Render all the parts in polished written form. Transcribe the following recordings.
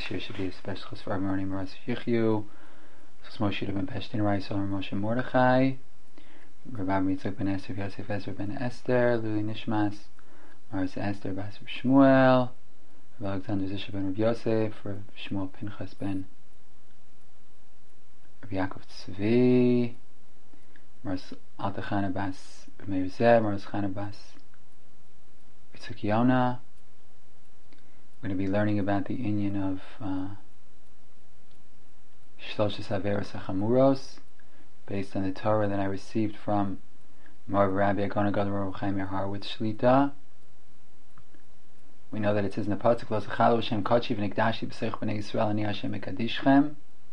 year should be a special for our morning Maras Yichyu. So Moshe ben Peshtin Rais or Moshe Mordechai. Rabbi Yitzchak ben Esther, Yosef Ezra ben Esther, Luli Nishmas, Maras Esther Bas Shmuel, Rabbi Alexander Zisha ben Rabbi Yosef, Rabbi Shmuel Pinchas ben Rabbi Yaakov Tzvi, Maras Altachana Bas Meir Zeh, Maras Chana Bas Yitzchak Yona. We're going to be learning about the union of Shloshes Averos HaChamuros based on the Torah that I received from Mor Rabbi Agona Gadol Rav Chaim Harwitz Shlita. We know that it says in the pasuk Lo Zachalu Hashem Kochi V'Nikdashi B'Seich B'nei Yisrael Ani Hashem Mekadishchem.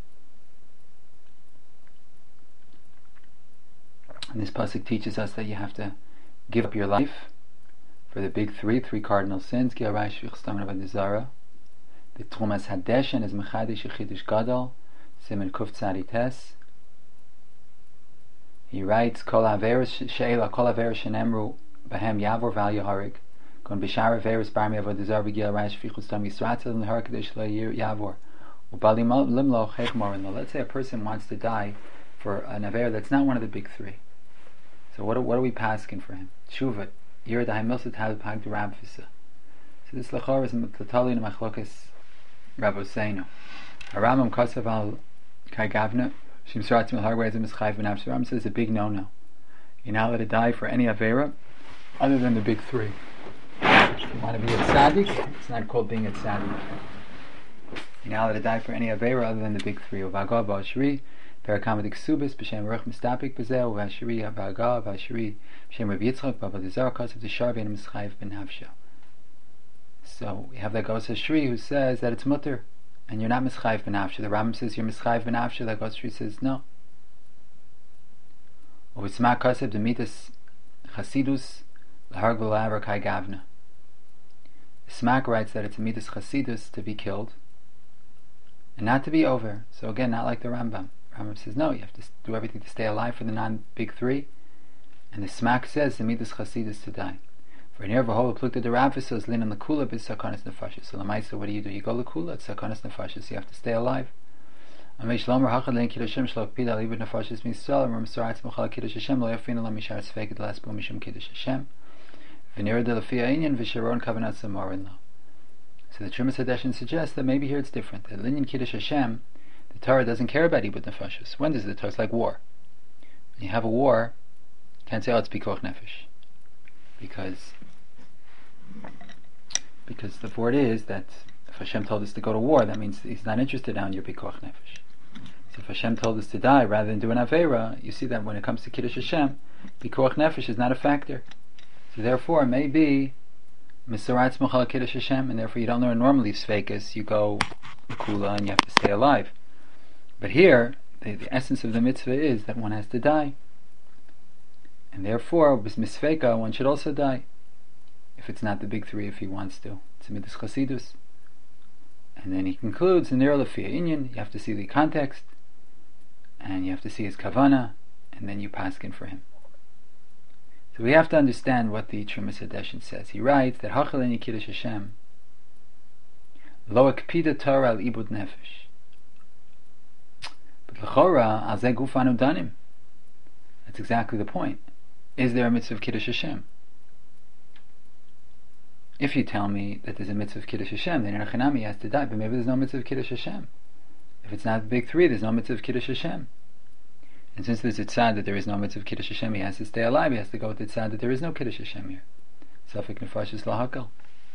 And this pasuk teaches us that you have to give up your life for the big three cardinal sins. The Trumas Hadeshen is Mechadish Yechidush Gadol, Siman Kuf Tzadi Tes. He writes, Kol Averos She'ela, Kol Averos She'nemru Bahem Yavor Val Yaharig, Kon Bishar Averos Barmi Avodah Zarah V'Gil Raish Fichus Tam Yisratel and Har Kadosh Lo Yavor Ubali Limlo Chechmor. Let's say a person wants to die for an Aver that's not one of the big three. So what are we pasking for him? Shuvat. Here the Haimilsat had Pag the Rabfisa. So this Lachor is Totally in Machlokas Rabboseinu. Aramam Kosav al Kai Gavna, Shimsrat Milharway as a Mischaiv and Absaram says a big no. You're not allowed to die for any Avera other than the big three. If you want to be a tzaddik, it's not called being a tzaddik. You're not allowed to die for any Avera other than the big three. Uvaga Bashri, Parakamadik Subis, B'Shem Ruch Mistapik B'Zel, Vashri, Avaga, Vashri, B'Shem Rav Yitzchak, Baba Dezar, Kosav Tisharvi, and Mischaiv ben Havsha. So we have that Gosa Shri who says that it's mutter, and you're not Mischaiv ben Havsha. The Rambam says you're Mischaiv ben Havsha. That Gosa Shri says no. Or it's Smak Kosav Demitas Chasidus L'Hargul Avra Kai Gavna. Smak writes that it's a Midas Chasidus to be killed and not to be over. So again, not like the Rambam. Rambam says no, you have to do everything to stay alive for the non-big three. And the Smak says the Midas Chasidus to die. For an Erva Plukta the Rabbi says Lin on the Kula bis Sakanas Nefashis. So Lamaisa, what do? You go to Kula, it's Sakanas Nefashis. You have to stay alive. Amesh Lomer Hachad Lein Kiddush Hashem Shlok Pida Libud Nefashis Misal and Ramsaratz Machal Kiddush Hashem Lo Yafina Lam Mishar Sfeked Laspo Mishum Kiddush Hashem V'nira de Lafia Inyan V'Sharon Kavanat Samorin Lo. So the Trumas Hadeshin suggests that maybe here it's different. That Linyan Kiddush Hashem, the Torah doesn't care about Ibud Nefashis. When does the Torah? It's like war. When you have a war, you can't say, oh, it's Pikuach Nefesh. Because the word is that if Hashem told us to go to war, that means He's not interested now in your Pikuach Nefesh. So if Hashem told us to die rather than do an Aveira, you see that when it comes to Kiddush Hashem, Pikuach Nefesh is not a factor. So therefore, maybe Misaratz Machal Kiddush Hashem, and therefore you don't learn normally Sfekas, you go Kula and you have to stay alive. But here, the essence of the mitzvah is that one has to die. And therefore, with Misfeka, one should also die. If it's not the big three, if he wants to. It's a Midas Chasidus. And then he concludes, in Nir Lafia Inyan, you have to see the context, and you have to see his kavana, and then you paskin for him. So we have to understand what the Trumas Hadeshin says. He writes that Hachal en Kiddush Hashem Lo Akpida Torah al Ibud Nefesh. But L'chora al Zeh Gufanu Danim. That's exactly the point. Is there a mitzvah of Kiddush Hashem? If you tell me that there's a mitzvah of Kiddush Hashem, then in Achanami has to die, but maybe there's no mitzvah of Kiddush Hashem. If it's not the big three, there's no mitzvah of Kiddush Hashem. And since there's a tzad that there is no mitzvah of Kiddush Hashem, he has to stay alive, he has to go with the tzad that there is no Kiddush Hashem here. Safek Nefashis Lahakal.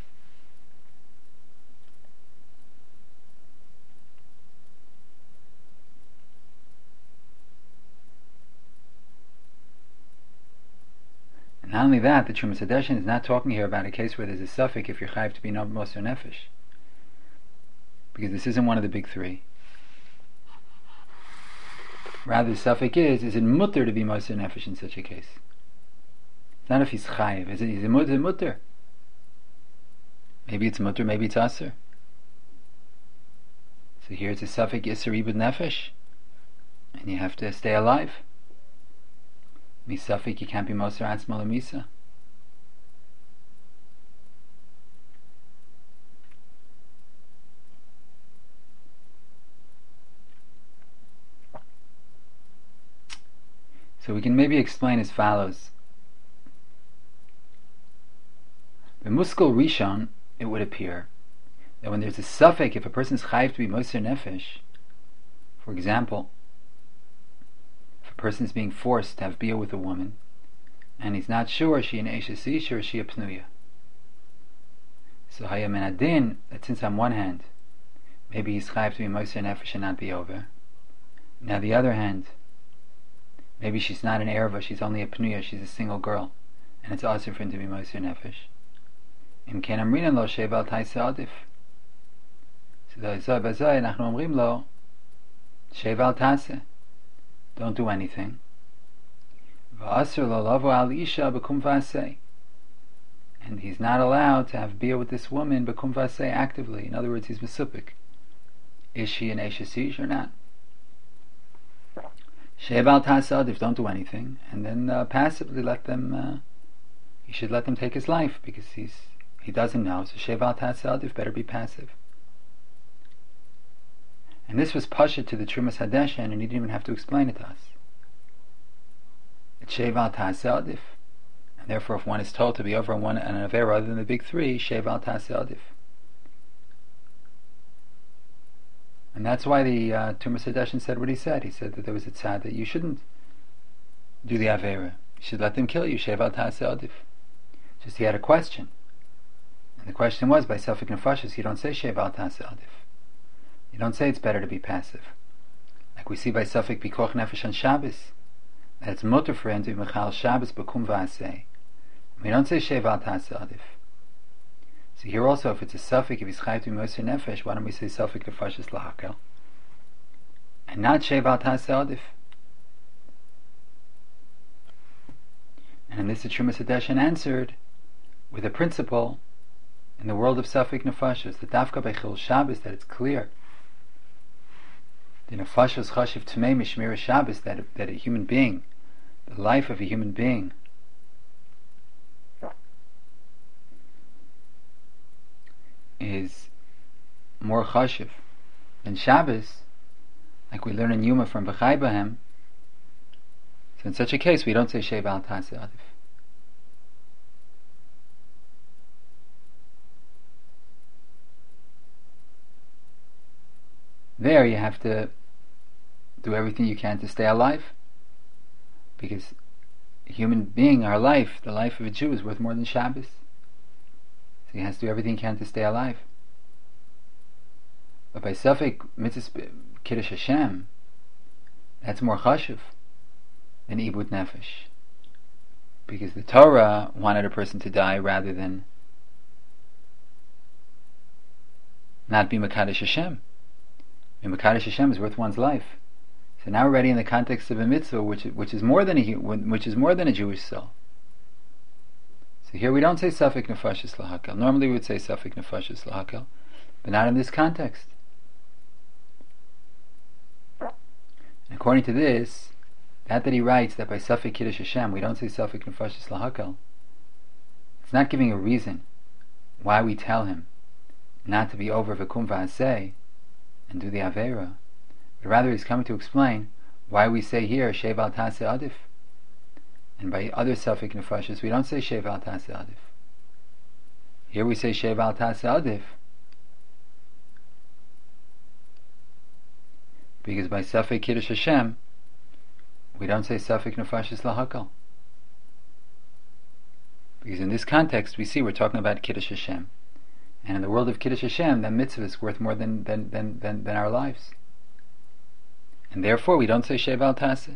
Not only that, the Trumas Hadeshin is not talking here about a case where there's a suffix if you're chayiv to be no Moser Nefesh. Because this isn't one of the big three. Rather, the suffix is it mutter to be Moser Nefesh in such a case? It's not if he's chayiv. Is it mutter? Maybe it's mutter, maybe it's aser. So here it's a suffix Yisr Ibud Nefesh. And you have to stay alive. Misafik, you can't be Moser Atzma Lamisa. So we can maybe explain as follows. The Muskal Rishon, it would appear that when there's a suffix, if a person is chayiv to be moser nefesh, for example, if a person is being forced to have bia with a woman, and he's not sure, is she an Eishes Ish or is she a Pnuya? So Hayam and Adin, that since on one hand, maybe he's chayiv to be moser nefesh and not be over. Now the other hand, maybe she's not an erva, she's only a Pnuya, she's a single girl, and it's also for him to be moser nefesh. Im ken amrinan lo sheval taisa adif. So the Zay Bazay, nachnu omrim lo sheval tase. Don't do anything. V'asur lo lavo al isha bekum v'aseh. And he's not allowed to have beer with this woman bekum v'aseh actively. In other words, he's mesupik. Is she an Eishes Ish or not? Sheval tase adif, don't do anything, and then passively let them. You should let them take his life because he doesn't know. So sheval tase adif, better be passive. And this was pasha to the Trumas Hadeshen, and he didn't even have to explain it to us. It's sheval tase adif, and therefore, if one is told to be over on an avera other than the big three, sheval tase adif. And that's why the Trumas Hadeshen said what he said. He said that there was a tzad that you shouldn't do the avera. You should let them kill you. Sheval tase adif. Just he had a question, and the question was by Safek Nefashis. You don't say sheval tase adif. You don't say it's better to be passive. Like we see by Safek Pikoch Nefesh on Shabbos, that it's mutter for him to be Mechal Shabbos Bekum V'aseh. We don't say sheval tase adif. So here also, if it's a Safek, if he's chayiv to be moser nefesh, why don't we say Safek Nefashis Lahakel? And not sheval tase adif. And in this the Trumas Hadeshen answered with a principle in the world of Safek Nefashos, the Dafka Bechil Shabbos, that it's clear. The Nefashos Chashiv Tmei Mishmira Shabbos, that a human being, the life of a human being, is more Chashiv than Shabbos, like we learn in Yuma from B'chai Bahem. So in such a case, we don't say sheval tase adif. There you have to do everything you can to stay alive, because a human being, our life, the life of a Jew, is worth more than Shabbos. So he has to do everything he can to stay alive. But by Safek Mitzvah Kiddush Hashem, that's more chashuv than ibud nefesh, because the Torah wanted a person to die rather than not be Mekadosh Hashem. And Mekadosh Hashem is worth one's life. So now we're already in the context of a mitzvah, which is more than a Jewish soul. So here we don't say Safek Nefashis Lahakel. Normally we would say Safek Nefashis Lahakel, but not in this context. And according to this, that he writes that by Safek Kiddush Hashem we don't say Safek Nefashis Lahakel, it's not giving a reason why we tell him not to be over V'kum V'aseh and do the Avera, but rather he's coming to explain why we say here sheval tase adif, and by other Safek Nefashis we don't say sheval tase adif. Here we say sheval tase adif because by Safek Kiddush Hashem we don't say Safek Nefashis Lahakal, because in this context we see we're talking about Kiddush Hashem, and in the world of Kiddush Hashem that mitzvah is worth more than our lives, and therefore we don't say sheval tase,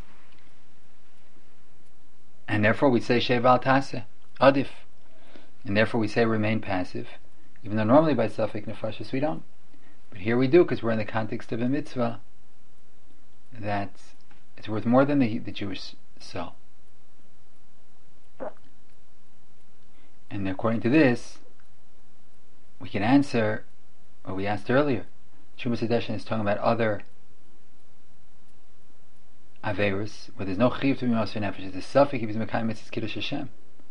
and therefore we say sheval tase adif, and therefore we say remain passive, even though normally by Safek Nefashis we don't, but here we do because we're in the context of a mitzvah that it's worth more than the Jewish soul. And according to this, we can answer what we asked earlier. Trumas Hadeshen is talking about other Averis where there's no Chiv to be Moser Nefesh. It's a Safek if he's Mekayim Mitzvahs Kiddush Hashem.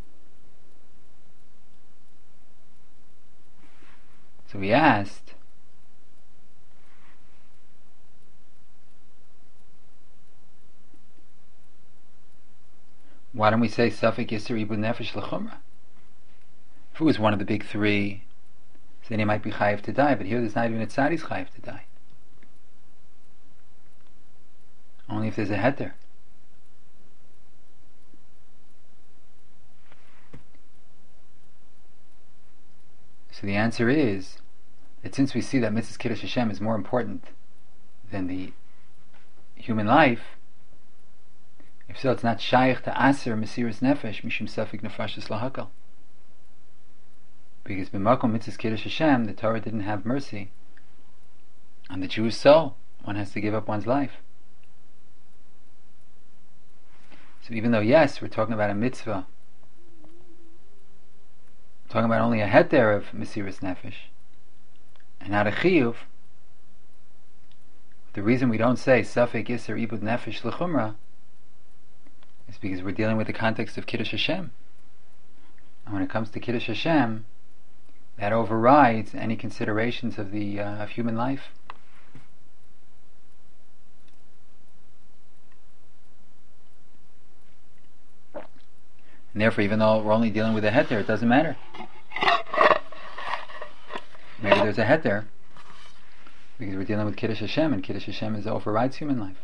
So we asked, why don't we say Safek Yisur Ibud Nefesh L'Chumra? If it was one of the big three, then he might be chayiv to die, but here there's not even a tzad he's chayiv to die. Only if there's a heter. So the answer is that since we see that Mitzvah Kiddush Hashem is more important than the human life, if so, it's not shaykh to aser Mesiras Nefesh mishum Safek Nefashis Lahakal. Because b'makom Mitzvah Kiddush Hashem, the Torah didn't have mercy on the Jewish soul. One has to give up one's life. So even though, yes, we're talking about a mitzvah, talking about only a heter of Mesiras Nefesh, and not a chiyuv, the reason we don't say Safek Yisur Ibud Nefesh L'Chumra is because we're dealing with the context of Kiddush Hashem. And when it comes to Kiddush Hashem, that overrides any considerations of the of human life. And therefore, even though we're only dealing with a heter, it doesn't matter. Maybe there's a heter because we're dealing with Kiddush Hashem, and Kiddush Hashem overrides human life.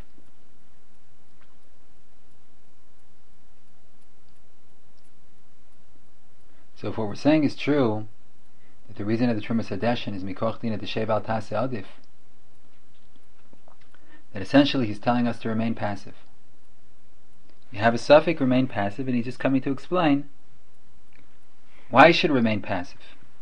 So if what we're saying is true, that the reason of the Trumas Hadeshin is Mikoch Dina D'Shev Al Taseh Adif, that essentially he's telling us to remain passive. You have a suffix, remain passive, and he's just coming to explain why you should remain passive.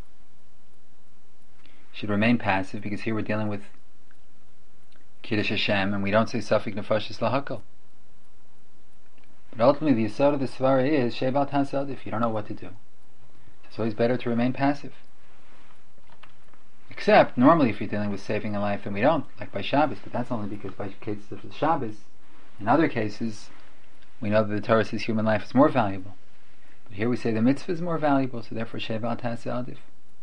You should remain passive because here we're dealing with Kiddush Hashem, and we don't say suffix Nefashis Lahakal. But ultimately, the yesod of the svara is Shev Al Taseh Adif. You don't know what to do. It's always better to remain passive. Except, normally if you're dealing with saving a life, and we don't, like by Shabbos, but that's only because by cases of Shabbos. In other cases, we know that the Torah says human life is more valuable. But here we say the mitzvah is more valuable, so therefore Shev Al Taseh Adif.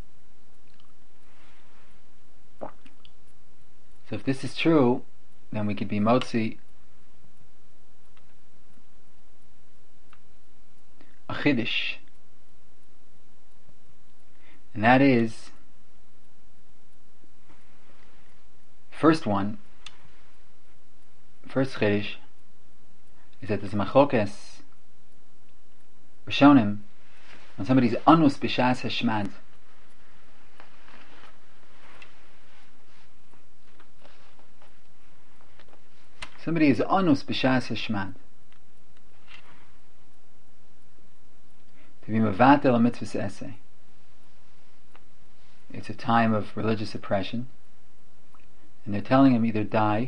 So if this is true, then we could be motzi a chiddush. And that is, first chiddush is that there's machokes Rishonim when somebody's anus b'shas hashmad. Somebody is anus b'shas hashmad. To be mevatel a mitzvah essay. It's a time of religious oppression, and they're telling him either die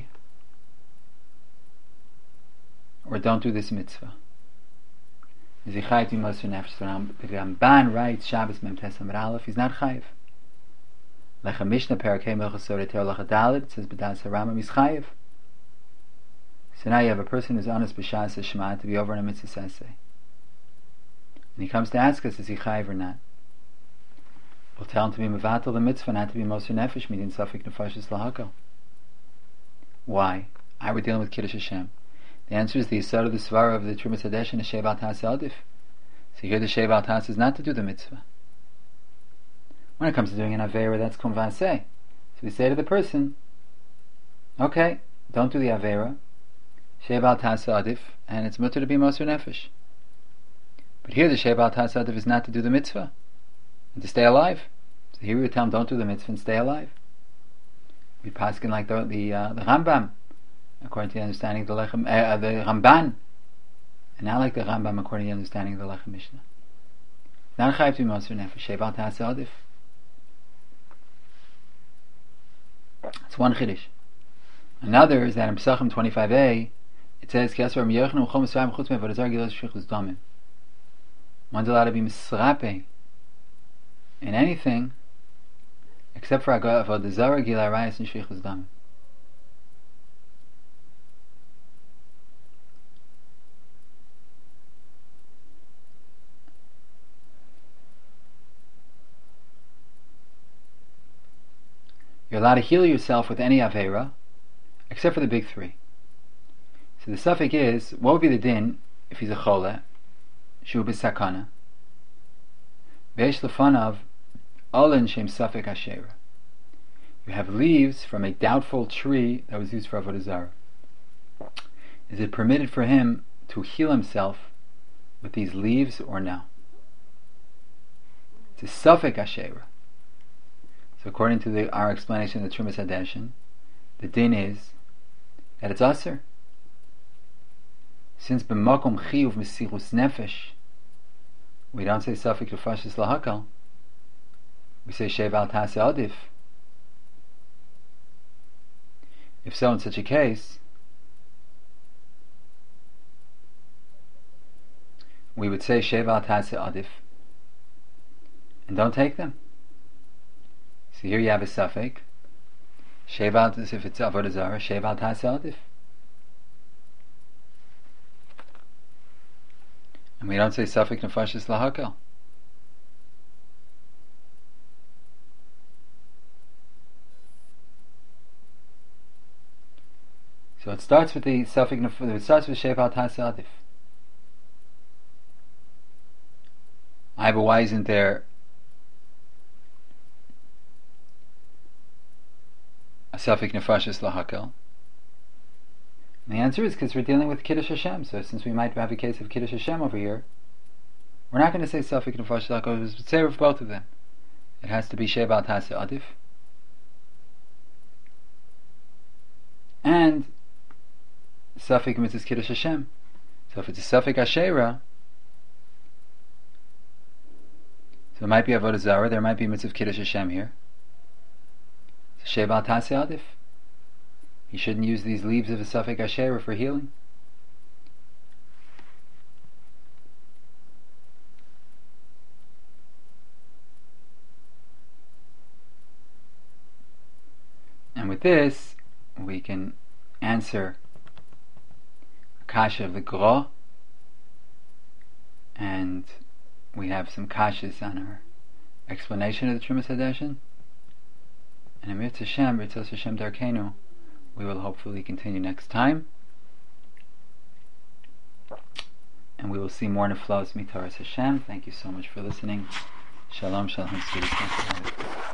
or don't do this mitzvah. The Ramban writes Shabbos Mem Tes Amud Aleph, he's not chayiv. Like a Mishnah Parakeh Melchus Sorei Ter Lacha Dalet, it says B'das HaRambam he's chayiv. So now you have a person who's honest b'shas hashma to be over in a mitzvah saseh. And he comes to ask us, is he chayiv or not? We'll tell him to be mevatel the mitzvah, not to be moser nefesh, meaning safek nefashis lahakal. Why? We're dealing with Kiddush Hashem. The answer is the yesod of the svara of the Trumas Hadeshin is Shev Al Taseh Adif. So here the Shev Al Taseh is not to do the mitzvah. When it comes to doing an Aveira, that's konvaseh. So we say to the person, okay, don't do the Aveira, Shev Al Taseh Adif, and it's mutter to be moser nefesh. But here the Shev Al Taseh Adif is not to do the mitzvah, and to stay alive. So here we would tell him, don't do the mitzvah and stay alive. We paskin like the Rambam, according to the understanding of the Ramban, and not like the Rambam according to the understanding of the Lechem Mishnah. Not chayiv to be moser nefesh, Shev Al Taseh Adif. It's one chiddush. Another is that in Pesachim 25a, it says, one's allowed to be misrape in anything except for avodah zarah, gilui arayos, and shfichus damim. You're allowed to heal yourself with any Aveira except for the big three. So the suffix is, what would be the din if he's a chole? shu b'sakana v'esh lefanav olin shem safek hashera. You have leaves from a doubtful tree that was used for avodah zarah. Is it permitted for him to heal himself with these leaves or no? It's a safek hashera. So according to our explanation of the Trumas Hadeshin, the din is that it's aser. Since b'makom chiyuv mesichus nefesh, we don't say safek nefashis lahakal, we say sheval tase adif. If so, in such a case, we would say sheval tase adif, and don't take them. So here you have a safek. Sheval is if it's avodah zarah. Sheval tase adif, and we don't say safek nefashis lahakal. So it starts with the safek. It starts with sheval tase adif. Why isn't there a safek nefashis lahakal? And the answer is because we're dealing with Kiddush Hashem. So since we might have a case of Kiddush Hashem over here, we're not going to say safek nefashis lahakal. We'll say of both of them. It has to be sheval tase adif, and safek mitzvah Kiddush Hashem. So if it's a safek ashera, so it might be avodah zarah. There might be mitzvah Kiddush Hashem here. So sheval tase adif. He shouldn't use these leaves of a safek ashera for healing. And with this, we can answer kasha of the Gra, and we have some kashas on our explanation of the Trumas Hadeshin. And in Mitzvah Hashem, Ritzos Hashem Darkenu, we will hopefully continue next time, and we will see more neflos mitaras Hashem. Thank you so much for listening. Shalom, shalom, sweetie.